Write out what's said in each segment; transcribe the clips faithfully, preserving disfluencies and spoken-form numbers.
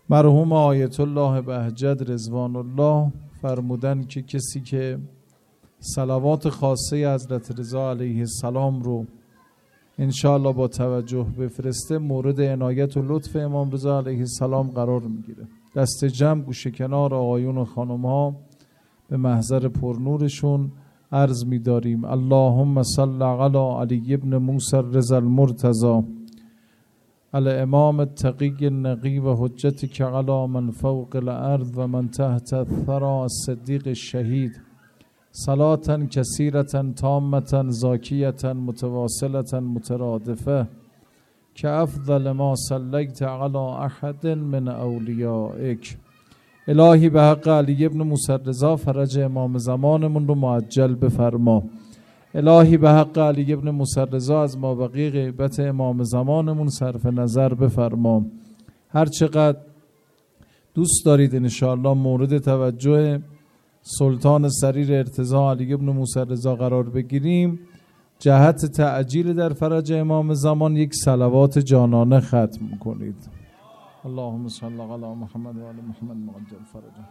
مرحوم آیت الله بهجت رضوان الله فرمودن که کسی که صلوات خاصه حضرت رضا علیه السلام رو انشاءالله با توجه بفرسته مورد عنایت و لطف امام رضا علیه السلام قرار میگیره. دست جمع گوشه کنار آقایون و خانم ها به محضر پرنورشون عرض می‌داریم اللهم صل علی علی ابن موسی رضا المرتضی الامام التقی النقی و حجتک علی من فوق الارض و من تحت الثری الصدیق الشهید صلاة کثیرة تامة زاکیة متواصلة مترادفه که افضل ما صلیت علی احد من اولیائک. الهی به حق علی ابن موسی رضا فرج امام زمانمون رو معجل بفرما. الهی به حق علی ابن موسی رضا از ما بقی غیبت امام زمانمون صرف نظر بفرما. هر چقدر دوست دارید انشاءالله مورد توجه سلطان سریر ارتضا علی ابن موسی رضا قرار بگیریم، جهت تعجیل در فرج امام زمان یک صلوات جانانه ختم کنید. اللهم صل علی محمد و علی محمد معجل فرجه.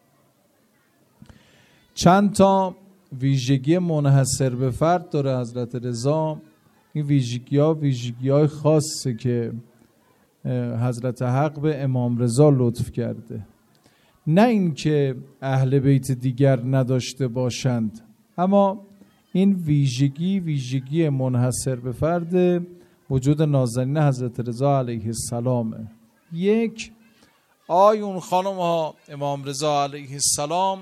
چند تا ویژگی منحصر به فرد داره حضرت رضا. این ویژگی ها ویژگی های خاصه که حضرت حق به امام رضا لطف کرده، نه اینکه اهل بیت دیگر نداشته باشند، اما این ویژگی ویژگی منحصر به فرد وجود نازنین حضرت رضا علیه السلامه. یک، آیون خانم ها امام رضا علیه السلام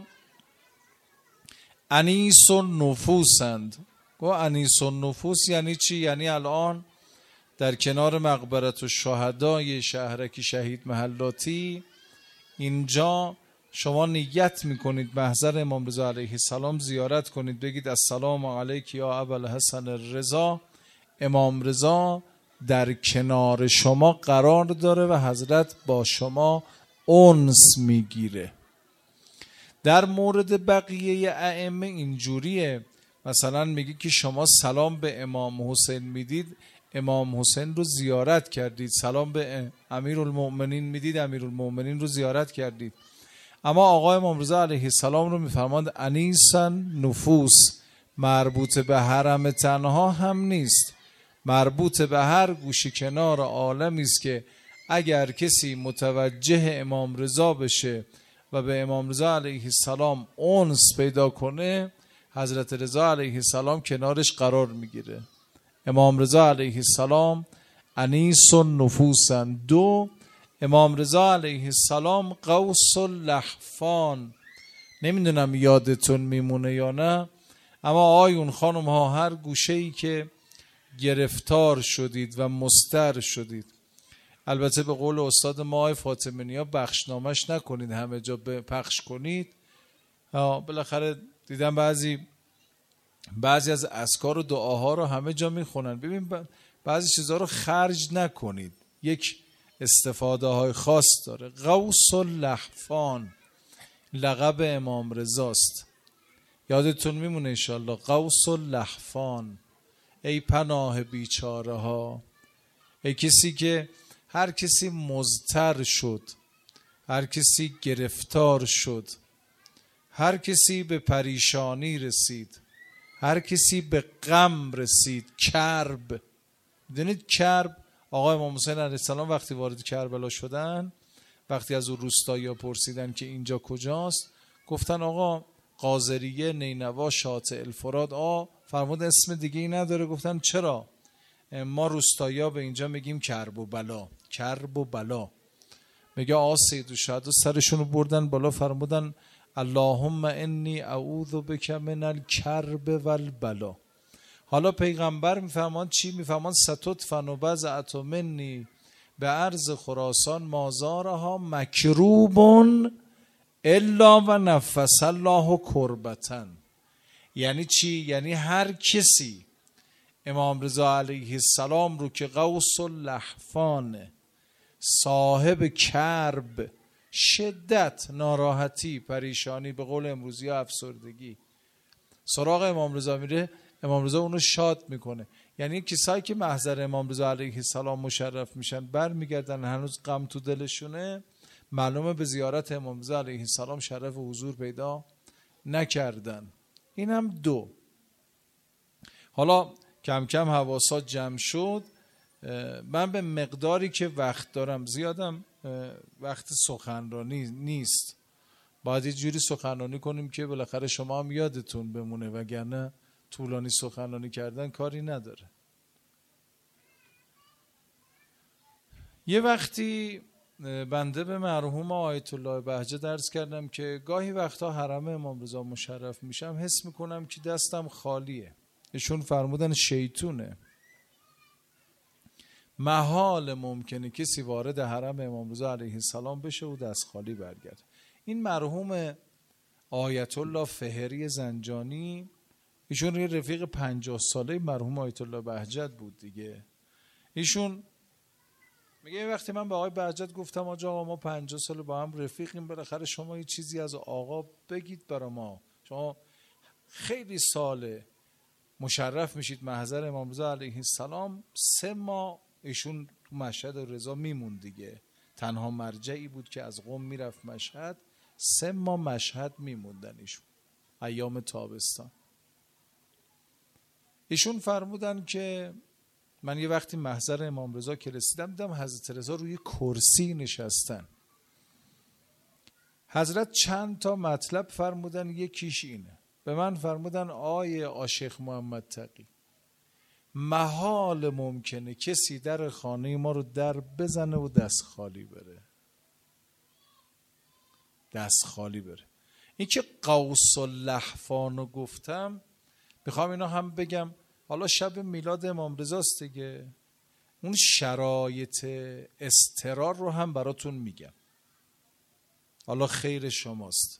انیس و نفوسند. گو انیس و نفوس یعنی چی؟ یعنی الان در کنار مقبرت و شهدای شهرکی شهید محلاتی اینجا شما نیت میکنید محضر امام رضا علیه السلام زیارت کنید، بگید السلام علیک یا ابوالحسن الرضا. امام رضا در کنار شما قرار داره و حضرت با شما انس میگیره. در مورد بقیه ائمه اینجوریه، مثلا میگی که شما سلام به امام حسین میدید، امام حسین رو زیارت کردید. سلام به امیرالمؤمنین میدید، امیرالمؤمنین رو زیارت کردید. اما آقا امام رضا علیه السلام رو میفرماند انیسن نفوس، مربوط به حرم تنها هم نیست، مربوط به هر گوشه کنار عالمی است که اگر کسی متوجه امام رضا بشه و به امام رضا علیه السلام انس پیدا کنه، حضرت رضا علیه السلام کنارش قرار میگیره. امام رضا علیه السلام انیس النفوسن. دو، امام رضا علیه السلام قوس اللحفان. نمیدونم یادتون میمونه یا نه، اما آیون خانم ها هر گوشه‌ای که گرفتار شدید و مستر شدید، البته به قول استاد ما آقای فاطمی نیا بخشنامش نکنید، همه جا پخش کنید. بالاخره دیدم بعضی بعضی از اذکار و دعاها رو همه جا میخونن. ببین بعضی چیزها رو خرج نکنید، یک استفاده های خاص داره. قوس اللحفان لقب امام رضاست، یادتون میمونه انشالله. قوس اللحفان، ای پناه بیچاره ها، ای کسی که هر کسی مضطر شد، هر کسی گرفتار شد، هر کسی به پریشانی رسید، هر کسی به غم رسید، کرب. میدونید کرب، آقا امام حسین علیه السلام وقتی وارد کربلا شدن، وقتی از اون روستایی‌ها پرسیدن که اینجا کجاست، گفتن آقا قاضریه، نینوا، شاطئ الفرات. آ فرمود اسم دیگه ای نداره؟ گفتن چرا؟ ما روستایی‌ها به اینجا میگیم کرب و بلا. کرب و بلا میگه آ سید و شهدا سرشون رو بردن بالا، فرمودن اللهم انی اعوذ بک من الکرب والبلا. حالا پیغمبر میفرمان چی؟ میفرمان ستدفن و بضعة منی به عرض خراسان مازارها مکروبون الا و نفس الله کربتن. یعنی چی؟ یعنی هر کسی امام رضا علیه السلام رو که قوس اللحفان، صاحب کرب، شدت، ناراحتی، پریشانی، به قول امروزی ها افسردگی، سراغ امام رضا میره، امام رضا اونو شاد میکنه. یعنی کسایی که محضر امام رضا علیه السلام مشرف میشن برمیگردن هنوز غم تو دلشونه، معلومه به زیارت امام رضا علیه السلام شرف حضور پیدا نکردن. این هم دو. حالا کم کم حواسات جمع شد. من به مقداری که وقت دارم، زیادم وقت سخنرانی نیست، باید یه جوری سخنرانی کنیم که بالاخره شما هم یادتون بمونه، وگرنه طولانی سخنرانی کردن کاری نداره. یه وقتی بنده به مرحوم آیت الله بهجت درس کردم که گاهی وقتا حرم امام رضا مشرف میشم حس میکنم که دستم خالیه. ایشون فرمودن شیطونه. محال ممکنه کسی وارد حرم امام رضا علیه السلام بشه و دست خالی برگرده. این مرحوم آیت الله فهری زنجانی، ایشون یه رفیق پنجاه ساله مرحوم آیت الله بهجت بود دیگه. ایشون میگه یه وقتی من به آقای بهجت گفتم آقا ما پنجاه سال با هم رفیقیم، بالاخره شما یه چیزی از آقا بگید برا ما، شما خیلی ساله مشرف میشید محضر امام رضا علیه السلام. سه ماه ایشون تو مشهد رضا میمون دیگه، تنها مرجعی بود که از قم میرفت مشهد. سه ماه مشهد میموندن ایشون ایام تابستان. ایشون فرمودن که من یه وقتی محضر امام رضا که رسیدم دیدم حضرت رضا روی کرسی نشستن. حضرت چند تا مطلب فرمودن، یکیش اینه، به من فرمودن آیه عاشق محمد تقی، محال ممکنه کسی در خانه ما رو در بزنه و دست خالی بره. دست خالی بره. این که قوس اللحفان رو گفتم، میخوام اینا هم بگم. حالا شب میلاد امام رضاست دیگه، اون شرایط اضطرار رو هم براتون میگم، حالا خیر شماست.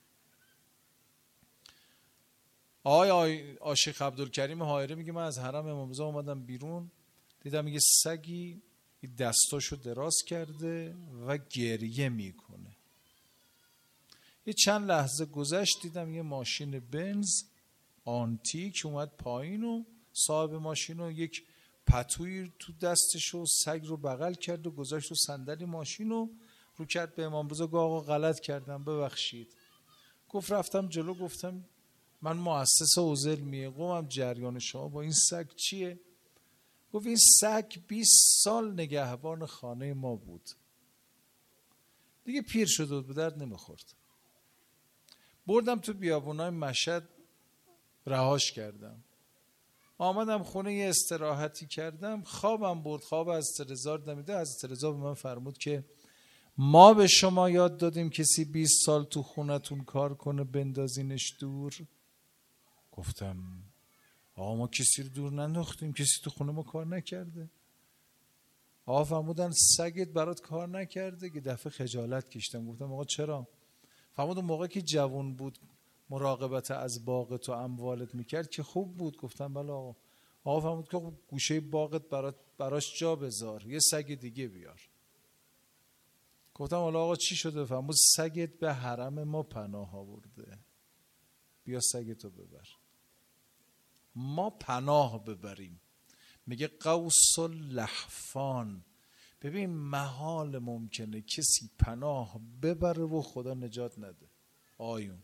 آقای عاشق عبدالکریم حائری میگه من از حرم امام رضا اومدم بیرون، دیدم یه سگی دستاشو دراز کرده و گریه میکنه. یه چند لحظه گذشت دیدم یه ماشین بنز آنتیک اومد پایین و صاحب ماشین رو یک پتوی تو دستش و سگ رو بغل کرد و گذاشت رو صندلی ماشین و رو کرد به امام رضا. گفت آقا غلط کردم ببخشید. گفت رفتم جلو گفتم من مؤسس اوزل میه قومم، جریان شما با این سگ چیه؟ گفت این سگ بیست سال نگهبان خانه ما بود دیگه، پیر شده بود به درد نمیخورد. بردم تو بیابونای مشهد رهاش کردم، آمدم خونه یه استراحتی کردم، خوابم برد. خواب از رضا دمیده. از رضا به من فرمود که ما به شما یاد دادیم کسی بیست سال تو خونتون کار کنه بندازینش دور؟ گفتم آقا ما کسی رو دور ننداختیم، کسی تو خونه ما کار نکرده. آقا فرمودن سگت برات کار نکرده؟ که دفعه خجالت کشیدم. گفتم آقا چرا؟ فرمود اون موقع که جوان بود مراقبت از باغت و اموالت میکرد که خوب بود. گفتم بله آقا. آقا فرمود که گوشه باغت برات براش جا بذار، یه سگ دیگه بیار. گفتم حالا آقا چی شده؟ فرمود سگت به حرم ما پناه آورده، بیا سگتو ببر. ما پناه ببریم. میگه قوس اللحفان. ببین محال ممکنه کسی پناه ببره و خدا نجات نده. آیون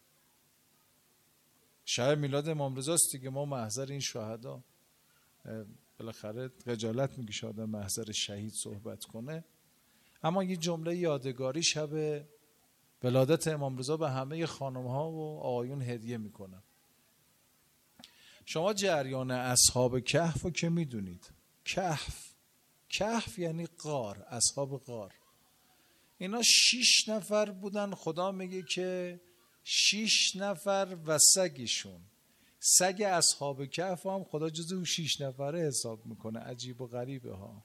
شب میلاد امام رضاست دیگه، ما محضر این شهدا، بالاخره خجالت میکشه آدم محضر شهید صحبت کنه. اما یه جمله یادگاری شب ولادت امام رضا به همه خانم ها و آقایون هدیه میکنم. شما جریان اصحاب کهف رو که میدونید. کهف کهف یعنی غار، اصحاب غار. اینا شیش نفر بودن. خدا میگه که شیش نفر و سگشون. سگ اصحاب کهف هم خدا جزو اون شیش نفره حساب میکنه. عجیب و غریبه ها.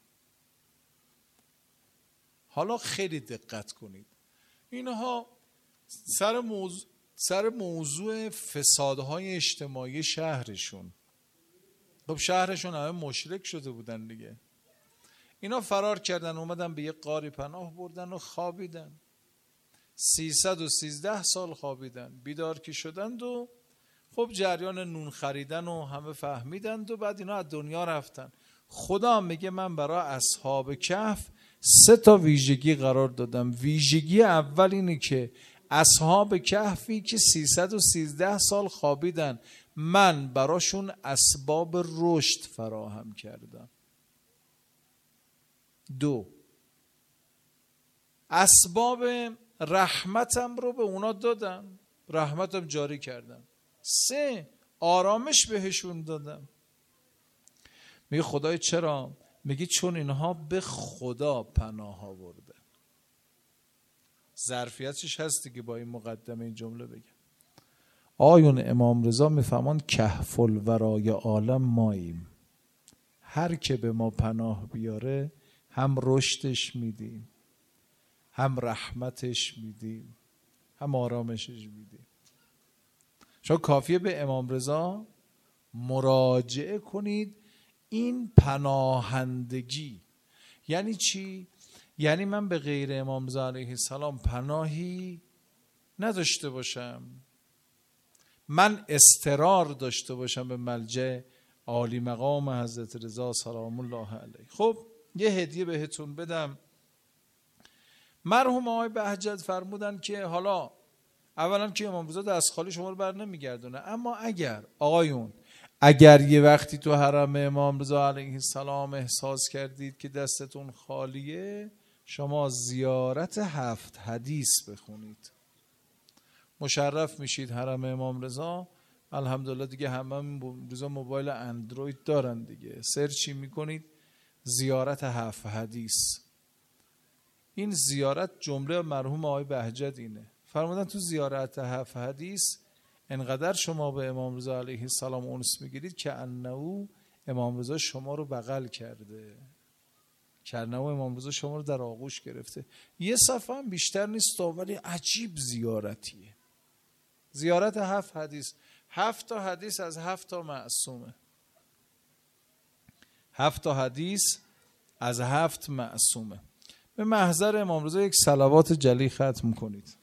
حالا خیلی دقت کنید. اینها سر موضوع سر موضوع فسادهای اجتماعی شهرشون. خب شهرشون همه مشرک شده بودن دیگه. اینا فرار کردن اومدن به یه غاری پناه بردن و خوابیدن. سیصد و سیزده سال خوابیدن. بیدار که شدند و خب جریان نون خریدن و همه فهمیدند و بعد اینا از دنیا رفتن. خدا میگه من برای اصحاب کهف سه تا ویژگی قرار دادم. ویژگی اول اینه که اصحاب کهفی که سیصد و سیزده سال خوابیدن، من براشون اسباب رشد فراهم کردم. دو، اسباب رحمتم رو به اونا دادم، رحمتم جاری کردم. سه، آرامش بهشون دادم. میگه خدای چرا؟ میگه چون اینها به خدا پناه آوردن. ظرفیتش هستی که با این مقدمه این جمله بگم. آیون امام رضا میفهمان کهف الورای عالم ماییم، هر که به ما پناه بیاره هم رشدش میدیم، هم رحمتش میدیم، هم آرامشش میدیم. شما کافیه به امام رضا مراجعه کنید. این پناهندگی یعنی چی؟ یعنی من به غیر امام رضا علیه السلام پناهی نداشته باشم، من اضطرار داشته باشم به ملجأ عالی مقام حضرت رضا سلام الله علیه. خب یه هدیه بهتون بدم. مرحوم آقای بهجت فرمودن که حالا اولا که امام رضا دست خالی شما رو بر نمیگردونه، اما اگر آقایون اگر یه وقتی تو حرم امام رضا علیه السلام احساس کردید که دستتون خالیه، شما زیارت هفت حدیث بخونید، مشرف میشید حرم امام رضا. الحمدلله دیگه همه روزا موبایل اندروید دارن دیگه، سرچی میکنید زیارت هفت حدیث. این زیارت جمله مرحوم آقای بهجت اینه، فرمودن تو زیارت هفت حدیث انقدر شما به امام رضا علیه السلام انس میگیرید که انه امام رضا شما رو بغل کرده، که انه امام رضا شما رو در آغوش گرفته. یه صفحه هم بیشتر نیست ولی عجیب زیارتیه. زیارت هفت حدیث، هفت تا حدیث از هفت تا معصومه، هفت تا حدیث از هفت معصومه. به محضر امام رضا یک صلوات جلی ختم کنید.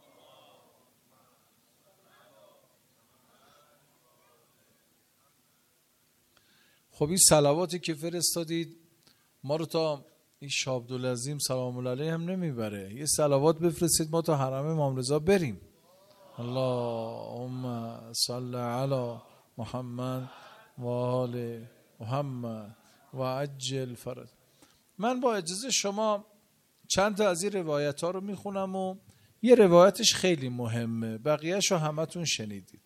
خب این صلواتی که فرستادید ما رو تا این شاه عبدالعظیم سلام الله علیه هم نمیبره. یه صلوات بفرستید ما تا حرم امام رضا بریم. اللهم صل علی محمد و آل محمد و عجل فرج. من با اجازه شما چند تا از این روایت ها رو میخونم و یه روایتش خیلی مهمه، بقیهش رو همتون شنیدید.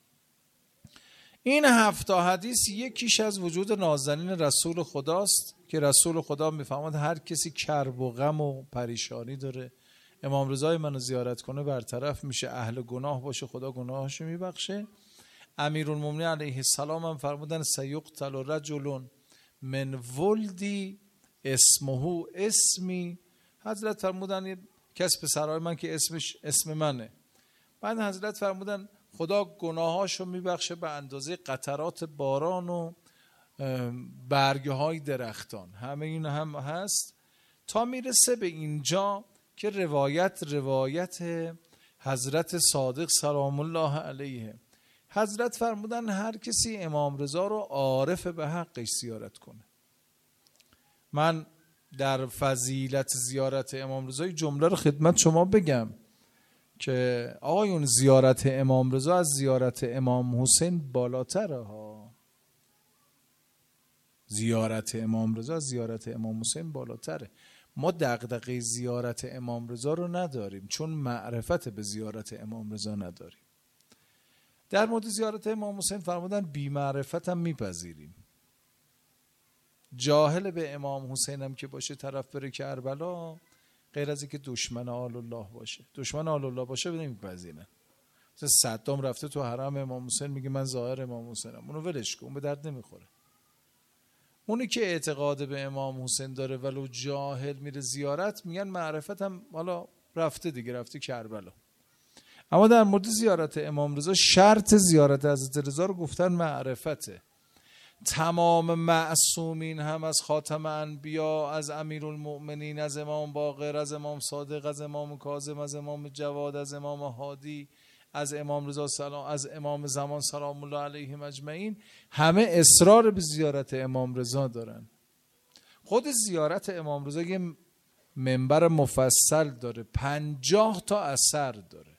این هفت تا حدیث یکیش از وجود نازنین رسول خداست که رسول خدا میفهمد هر کسی کرب و غم و پریشانی داره امام رضای منو زیارت کنه برطرف میشه، اهل گناه باشه خدا گناهاشو میبخشه. امیرالمومنین علیه السلام هم فرمودن سیقتل رجل من ولدی اسمه اسمی. حضرت فرمودن کس پسرای من که اسمش اسم منه. بعد حضرت فرمودن خدا گناهاشو میبخشه به اندازه قطرات باران و برگه های درختان. همه این هم هست تا میرسه به اینجا که روایت روایت حضرت صادق سلام الله علیه. حضرت فرمودن هر کسی امام رضا رو عارف به حقش زیارت کنه. من در فضیلت زیارت امام رضا جمله رو خدمت شما بگم که آقایون زیارت امام رضا از زیارت امام حسین بالاتره ها. زیارت امام رضا از زیارت امام حسین بالاتره. ما دغدغه زیارت امام رضا رو نداریم چون معرفت به زیارت امام رضا نداریم. در مورد زیارت امام حسین فرمودن بی معرفت هم میپذیریم. جاهل به امام حسین هم که باشه طرف بره کربلا، غیر از اینکه دشمن آل الله باشه. دشمن آل الله باشه نمیپذیرن. مثلا صدام رفته تو حرم امام حسین میگه من ظاهر امام حسینم، اونو ولش کن، به درد نمیخوره. اونی که اعتقاد به امام حسین داره ولو جاهل میره زیارت، میگن معرفت هم حالا رفته دیگه، رفته کربلا. اما در مورد زیارت امام رضا شرط زیارت حضرت رضا رو گفتن معرفته. تمام معصومین هم از خاتم انبیا، از امیرالمؤمنین، از امام باقر، از امام صادق، از امام کاظم، از امام جواد، از امام هادی، از امام رضا سلام، از امام زمان سلام الله علیهم اجمعین، همه اصرار به زیارت امام رضا دارن. خود زیارت امام رضا یه منبر مفصل داره، پنجاه تا اثر داره.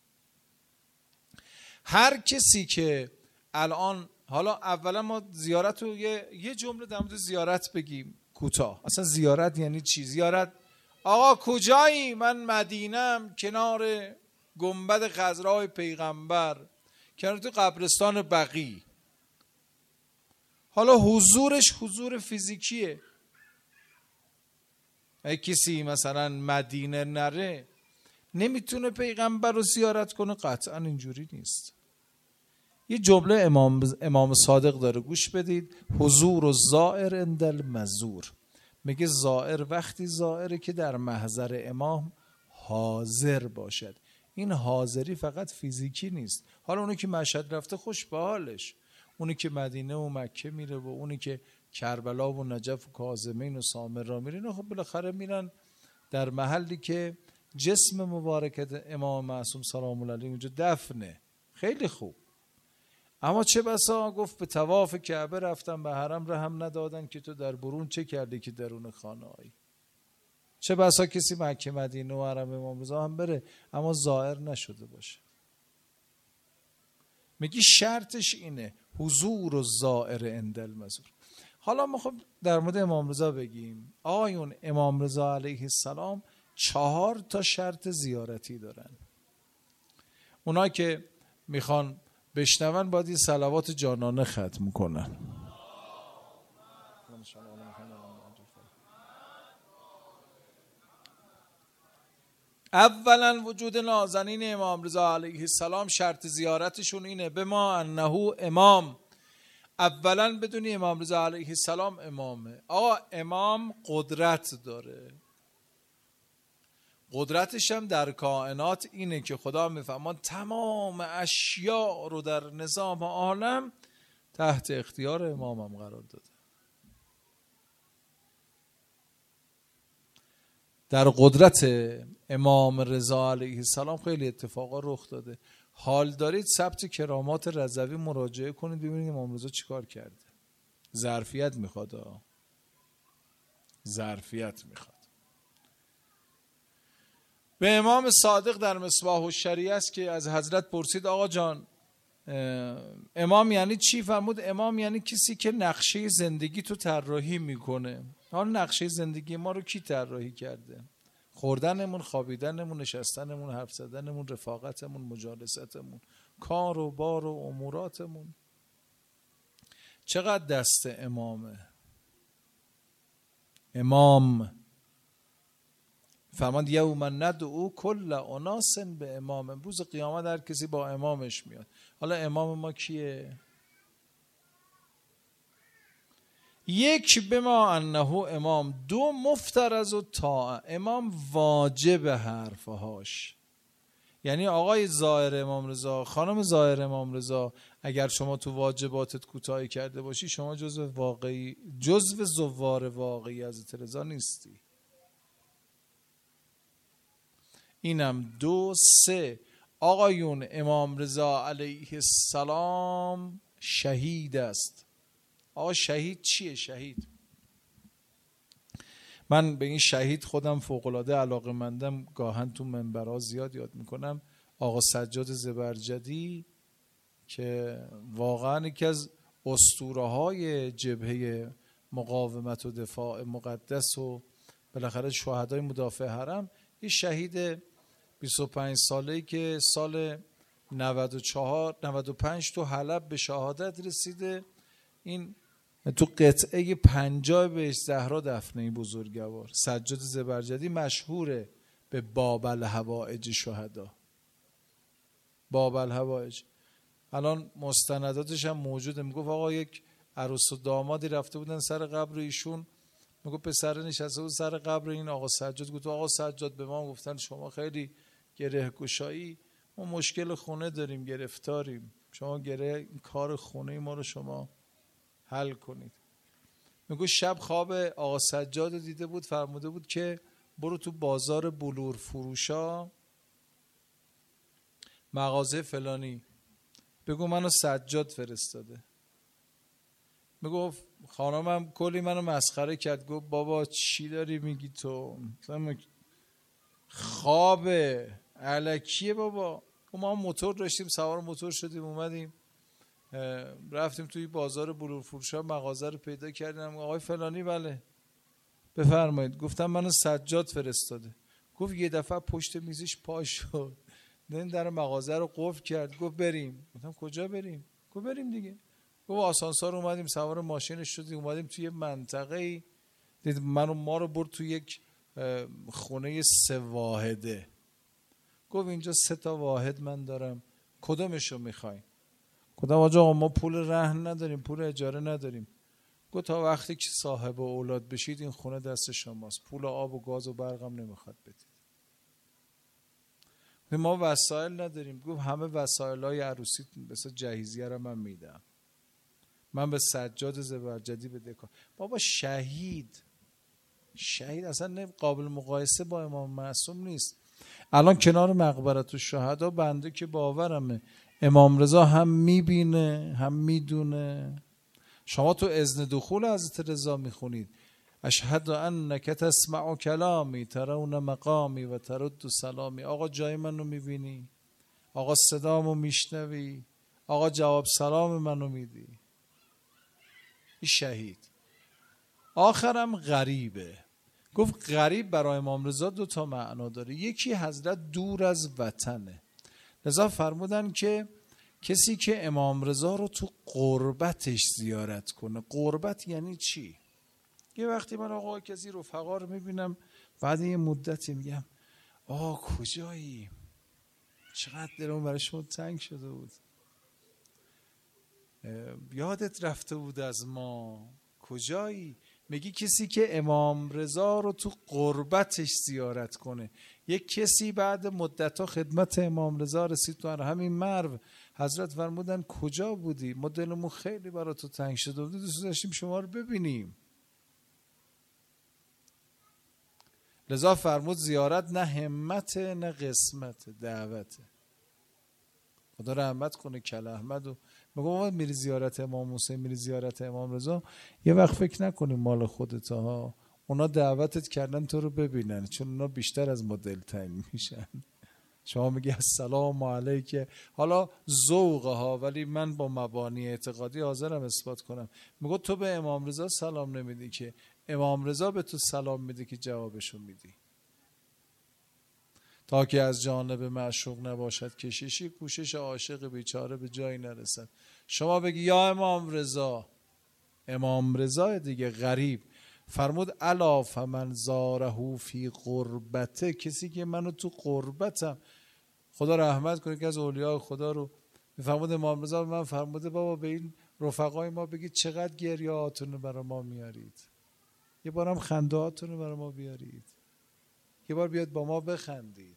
هر کسی که الان، حالا اولا ما زیارت رو یه, یه جمله در مورد زیارت بگیم کوتاه. اصلا زیارت یعنی چی؟ زیارت آقا کجایی؟ من مدینم، کنار گنبد خضرای پیغمبر، کنار تو قبرستان بقیع. حالا حضورش حضور فیزیکیه. اگه کسی مثلا مدینه نره نمیتونه پیغمبر رو زیارت کنه؟ قطعا اینجوری نیست. یه جمله امام امام صادق داره، گوش بدید: حضور و زائر عند المزور. میگه زائر وقتی زائره که در محضر امام حاضر باشد. این حاضری فقط فیزیکی نیست. حالا اونی که مشهد رفته خوش به حالش، اونی که مدینه و مکه میره و اونی که کربلا و نجف و کاظمین و سامرا میره، اینا خب بالاخره میرن در محلی که جسم مبارکت امام معصوم سلام الله علیه اونجا دفنه. خیلی خوب. اما چه بسا گفت به طواف کعبه رفتن، به حرم رحم ندادن که تو در برون چه کردی که درون خانه آیی. چه بسا کسی مکه مدینه و حرم امام رضا هم بره اما زائر نشده باشه. میگی شرطش اینه حضور و زائر عند المزور. حالا ما خب در مورد امام رضا بگیم. آیون امام رضا علیه السلام چهار تا شرط زیارتی دارن. اونا که میخوان بشنون باید این صلوات جانانه ختم کنن. اولا وجود نازنین امام رضا علیه السلام، شرط زیارتشون اینه به ما انه امام. اولا بدونی امام رضا علیه السلام امامه. آقا امام قدرت داره، قدرتش هم در کائنات اینه که خدا میفهمان تمام اشیاء رو در نظام عالم تحت اختیار امام هم قرار داده. در قدرت امام رضا علیه السلام خیلی اتفاقا رخ داده. حال دارید ثبت کرامات رضوی مراجعه کنید ببینید امام رضا چیکار کرده. ظرفیت میخواد، ظرفیت میخواد. به امام صادق در مصباح الشریعه است که از حضرت پرسید آقا جان امام یعنی چی؟ فرمود امام یعنی کسی که نقشه زندگی تو طراحی میکنه. حالا نقشه زندگی ما رو کی طراحی کرده؟ خوردنمون، خوابیدنمون، نشستنمون، حرف زدنمون، رفاقتمون، مجالستمون، کار و بار و اموراتمون. چقدر دست امامه؟ امام فرماند یوم ندعو کل اناس به امام. امروز قیامت هر کسی با امامش میاد. حالا امام ما کیه؟ یک به ما انه امام، دو مفترض و طاعه. امام واجب حرفهاش. یعنی آقای ظاهر امام رضا، خانم ظاهر امام رضا، اگر شما تو واجباتت کوتاهی کرده باشی شما جزو واقعی جزو زوار واقعی حضرت رضا نیستی. اینم دو. سه، آقایون امام رضا علیه السلام شهید است. آقا شهید چیه؟ شهید، من به این شهید خودم فوق‌العاده علاقه‌مندم، گاهن تو منبرها زیاد یاد میکنم. آقا سجاد زبرجدی که واقعا یکی از اسطوره‌های جبهه مقاومت و دفاع مقدس و بالاخره شهدای مدافع حرم، یه شهید بیست و پنج ساله‌ای که سال نود و چهار نود و پنج تو حلب به شهادت رسیده. این تو قطعه پنجاه بهش زهرا دفنه بزرگوار. سجاد زبرجدی مشهوره به باب الحوائج شهدا. باب الحوائج الان مستنداتش هم موجوده. میگفت آقا یک عروس و دامادی رفته بودن سر قبر ایشون، میگفت پسر نشسته بود سر قبر این آقا سجاد. گفت آقا سجاد به ما گفتن شما خیلی گره گشایی، ما مشکل خونه داریم، گرفتاریم، شما گره کار خونه ما رو شما حل کنید. میگو شب خواب آقا سجاد دیده بود، فرموده بود که برو تو بازار بلور فروشا مغازه فلانی بگو منو سجاد فرستاده. میگفت خانمم کلی منو مسخره کرد، گفت بابا چی داری میگی تو، خوابه الکیه بابا. ما موتور داشتیم، سوار موتور شدیم اومدیم رفتیم توی بازار بلور فروشا، مغازه رو پیدا کردیم. آقای فلانی بله بفرمایید. گفتم منو سجاد فرستاده. گفت یه دفعه پشت میزش پا شد، این در مغازه رو قفل کرد، گفت بریم. گفتم کجا بریم؟ گفت بریم دیگه. گفت آسانسور اومدیم، سوار ماشینش شدیم اومدیم توی منطقه‌ای، دید منو ما رو برد توی یک خونه سه واحده. گفت اینجا سه تا واحد من دارم، کدومشو میخوای؟ گفتم آقا ما پول رهن نداریم، پول اجاره نداریم. گفت تا وقتی که صاحب و اولاد بشید این خونه دست شماست، پول آب و گاز و برقم نمیخواد بدید. ما وسایل نداریم. گفت همه وسایلای عروسی مثل جهیزیه رو من میدم، من به سجاد زبرجدی بده کن. بابا شهید شهید اصلا قابل مقایسه با امام معصوم نیست. الان کنار مقبرت الشهدا بنده که باورمه امام رضا هم میبینه هم میدونه. شما تو اذن دخول حضرت رضا میخونید اشهد انک تسمع کلامی ترون مقامی و ترد سلامی. آقا جای منو میبینی، آقا صدامو میشنوی، آقا جواب سلام منو میدی. این شهید. آخرم غریبه. گفت غریب برای امام رضا دو تا معنا داره. یکی حضرت دور از وطنه، لذا فرمودن که کسی که امام رضا رو تو قربتش زیارت کنه. قربت یعنی چی؟ یه وقتی من آقا کسی رفقا رو میبینم بعد یه مدتی میگم آقا کجایی؟ چقدر دلم برای شما تنگ شده بود، یادت رفته بود از ما، کجایی؟ میگی کسی که امام رضا رو تو قربتش زیارت کنه. یک کسی بعد مدت‌ها خدمت امام رضا رسید تو همین مرو، حضرت فرمودن کجا بودی؟ ما دلمون خیلی برای تو تنگ شده بود، دوست داشتیم شما رو ببینیم. لذا فرمود زیارت نه همت نه قسمت، دعوته. خدا رحمت کنه کل احمد و میگم میری زیارت امام حسین، میری زیارت امام رضا، یه وقت فکر نکنی مال خودت ها، اونا دعوتت کردن تو رو ببینن، چون اونا بیشتر از ما دلتنگ میشن. شما میگی السلام علیک، حالا ذوق ها، ولی من با مبانی اعتقادی حاضرم اثبات کنم. میگه تو به امام رضا سلام نمیدی که امام رضا به تو سلام میده که جوابشو میدی. تا که از جانب معشوق نباشد کششی، کوشش عاشق بیچاره به جایی نرسد. شما بگی یا امام رضا، امام رضا دیگه غریب. فرمود الا فمن زاره فی قربته، کسی که منو تو قربتم. خدا رحمت کنه که از اولیاء خدا رو فرمود امام رضا به من فرموده بابا به این رفقای ما بگید چقدر گریه هاتون رو برای ما میارید، یه بارم خنده هاتون رو برای ما بیارید، یه بار بیاد با ما بخندید.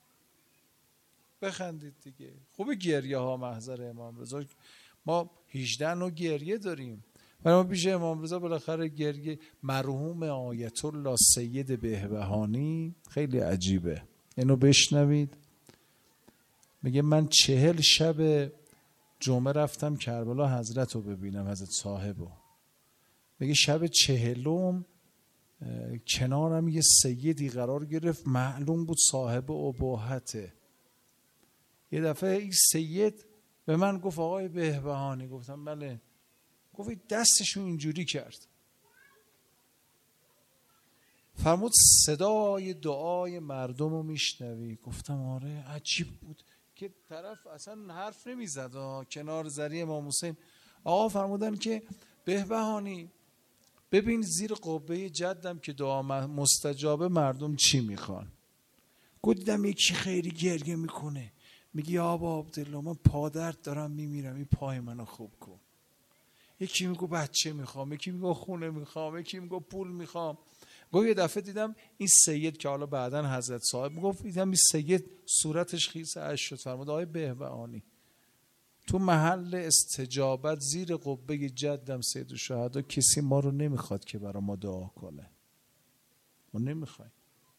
بخندید دیگه. خوبه گریه ها محضر امام رضا. ما هجده نوع گریه داریم ولی ما پیش امام رضا بالاخره گریه. مرحوم آیت الله سید بهبهانی خیلی عجیبه، اینو بشنوید. میگه من چهل شب جمعه رفتم کربلا حضرت رو ببینم، حضرت صاحبو. میگه شب چهلم کنارم یه سیدی قرار گرفت، معلوم بود صاحب اباحته. یه دفعه این سید به من گفت آقای بهبهانی. گفتم بله. گفت دستشو اینجوری کرد، فرمود صدای دعای مردم رو میشنوی؟ گفتم آره. عجیب بود که طرف اصلا حرف نمیزد کنار زری امام حسین. آقا فرمودن که بهبهانی ببین زیر قبه جدم که دعا مستجابه مردم چی میخوان. گفتم یکی خیلی گریه میکنه، میگی آبا عبدالله من پادرد دارم میمیرم، این پای منو خوب کن. یکی میگو بچه میخوام، یکی میگو خونه میخوام، یکی میگو پول میخوام. گفت یه دفعه دیدم این سید که حالا بعدن حضرت صاحب میگفت، دیدم این سید صورتش خیس اشک شد. فرمود آقای بهبهانی تو محل استجابت زیر قبه جدم سید الشهدا کسی ما رو نمیخواد که برای ما دعا کنه، ما نمیخوایم.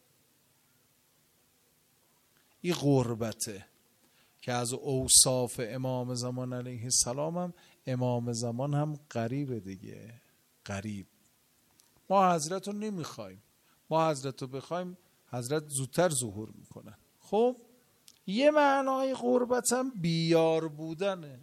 این غربته که از اوصاف امام زمان علیه السلام هم امام زمان هم غریبه دیگه. قریب. ما حضرت رو نمیخوایم، ما حضرت رو بخوایم حضرت زودتر ظهور میکنن. خب یه معنای غربت هم بیار بودنه.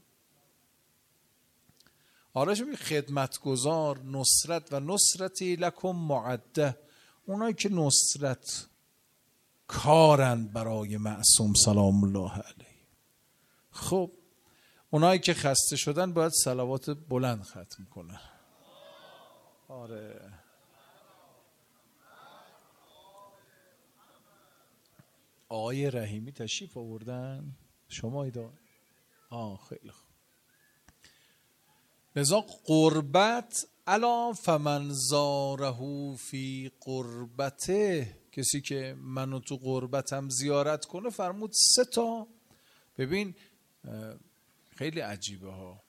حالا شما خدمتگزار، نصرت و نصرتی لکم معده، اونایی که نصرت کارن برای معصوم سلام الله علیه. خب اونایی که خسته شدن باید صلوات بلند ختم کنن. آره آقای رحیمی تشریف آوردن، شما ایدار. آه خیلی خوب. لذا قربت الا فمن زاره فی قربته، کسی که منو تو قربتم زیارت کنه، فرمود سه تا. ببین خیلی عجیبه ها.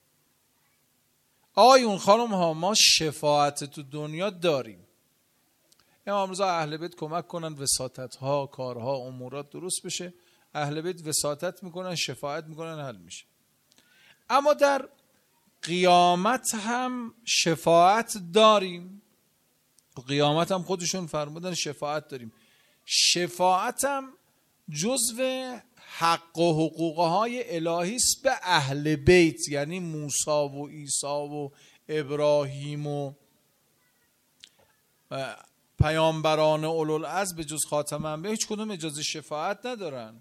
آیون خانم ها، ما شفاعت تو دنیا داریم. امام رضا اهل بیت کمک کنن وساطت ها، کارها، امورات درست بشه. اهل بیت وساطت میکنن، شفاعت میکنن، حل میشه. اما در قیامت هم شفاعت داریم. قیامت هم خودشون فرمودن شفاعت داریم. شفاعت هم جزو حق و حقوقهای الهی است به اهل بیت، یعنی موسی و عیسی و ابراهیم و پیامبران اولوالعزم به جز خاتم انبیا هیچ کدوم اجازه شفاعت ندارن.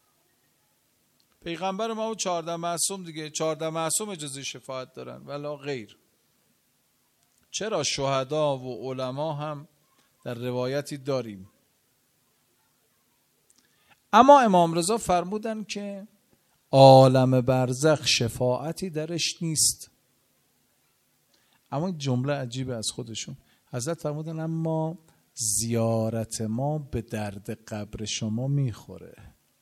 پیغمبر ما و چهارده معصوم دیگه، چهارده معصوم اجازه شفاعت دارن ولا غیر. چرا شهدا و علما هم در روایتی داریم. اما امام رضا فرمودن که عالم برزخ شفاعتی درش نیست. اما این جمله عجیبه از خودشون. حضرت فرمودن اما زیارت ما به درد قبر شما میخوره.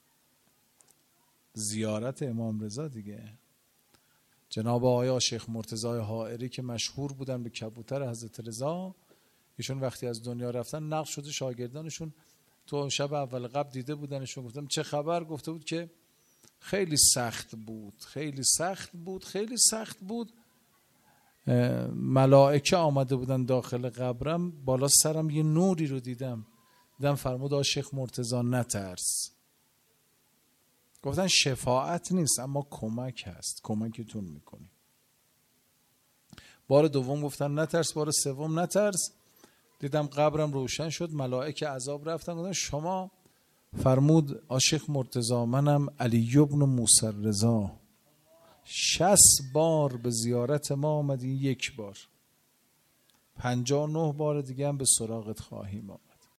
زیارت امام رضا دیگه. جناب آقای شیخ مرتضی حائری که مشهور بودن به کبوتر حضرت رضا، ایشون وقتی از دنیا رفتن نقل شده شاگردانشون تو شب اول قبر دیده بودنشون. گفتم چه خبر؟ گفته بود که خیلی سخت بود، خیلی سخت بود، خیلی سخت بود. ملائکه آمده بودن داخل قبرم، بالا سرم یه نوری رو دیدم. دیدم فرمود آقای شیخ مرتضی نترس. گفتن شفاعت نیست اما کمک هست، کمکتون میکنی. بار دوم گفتن نترس، بار سوم نترس. دیدم قبرم روشن شد، ملائکه عذاب رفتن. گفتن شما؟ فرمود آشیخ مرتضی منم علی ابن موسی رضا، شصت بار به زیارت ما آمدین، یک بار، پنجاه و نه بار دیگه هم به سراغت خواهیم آمد.